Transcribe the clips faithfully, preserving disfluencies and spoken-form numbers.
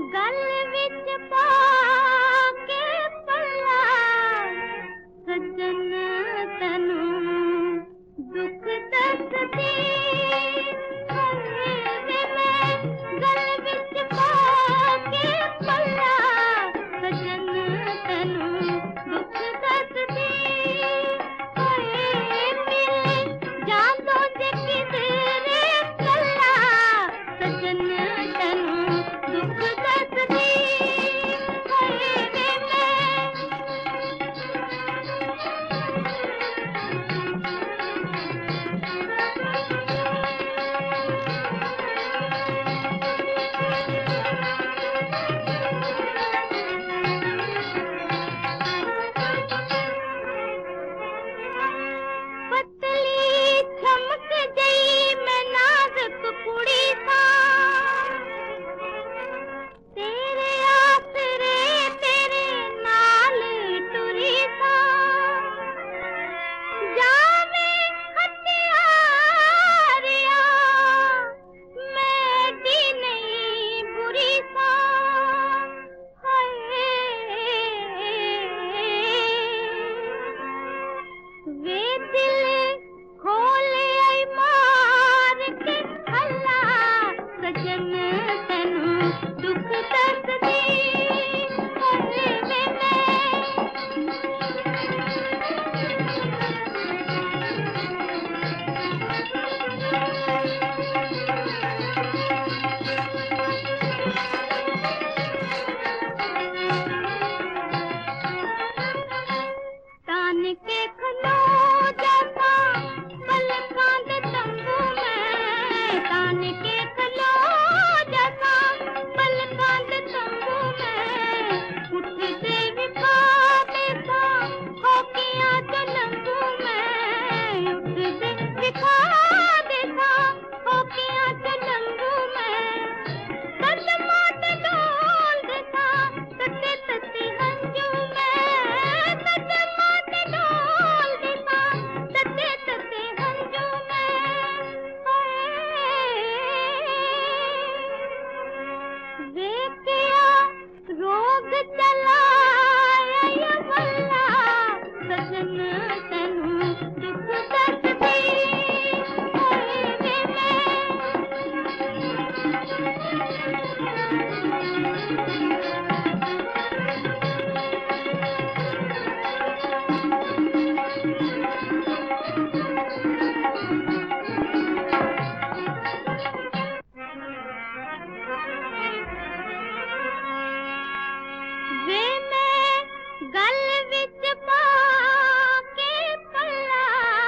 गल विच पा के पल्ला सजन तनु दुख दसदी वे मैं गल विच पा के पल्ला सजन तनु दुख दसदी होए मिल जांदो जे किधरे कल्ला सजन तनु दुख दसदी होए वे पतली चमक गई मैं नाजुक कुड़ी सा तेरे आसरे तेरे नाल टुरी सा जावे हथियारिया मैं दी नहीं बुरी सा हाय वे दिल खोले आई मार के हल्ला सजन तनु दुख दसदी होए वे तान के खलो जाता पलकां दे तंबू में तान के खलो जाता पलकां दे तंबू में उठते विखा देता होकियां जो लंबू में उठते विखा देता होकियां जो लंबू में कदमां ते डोल देता तते तते हंजू में कदमां ते डोल देता तते तते हंजू में वे किया रोग चलाया या वल्ला सजन तनु दुख दसदी होए वे वे मैं गल विच पा के पल्ला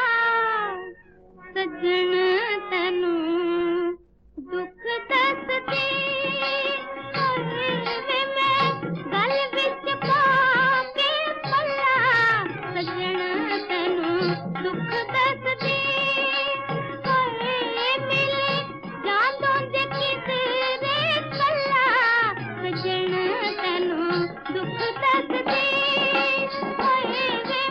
सजन तनु दुख दसदी होए वे मैं गल विच पा के पल्ला सजन तनु दुख दसदी होए मिल जांदो जे किधरे कल्ला सजन तनु दुख दसदी होए वे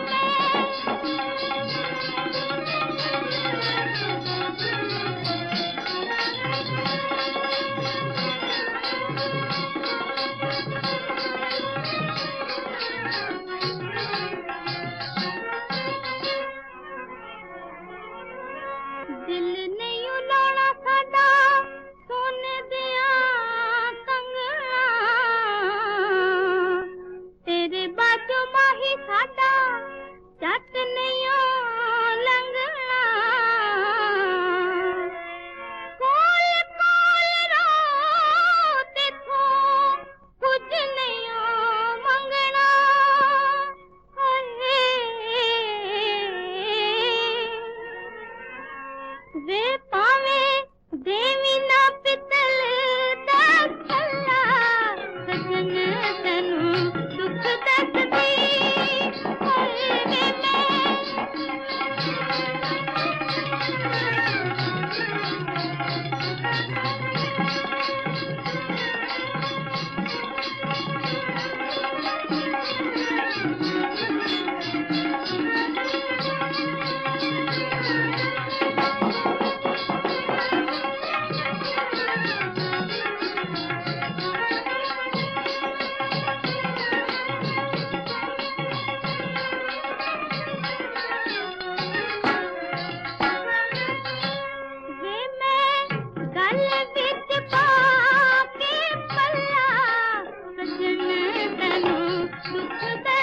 दिल नहीं उलाना साडा सोने दिया कंगना तेरे बाजू माही साडा जट नहीं लंघना कोल कोल रो तेथो कुछ नहीं मंगना वे पावे देवी ना पितल दा छल्ला सजन तनु दुख दसदी होए वे मैं दुख दर्द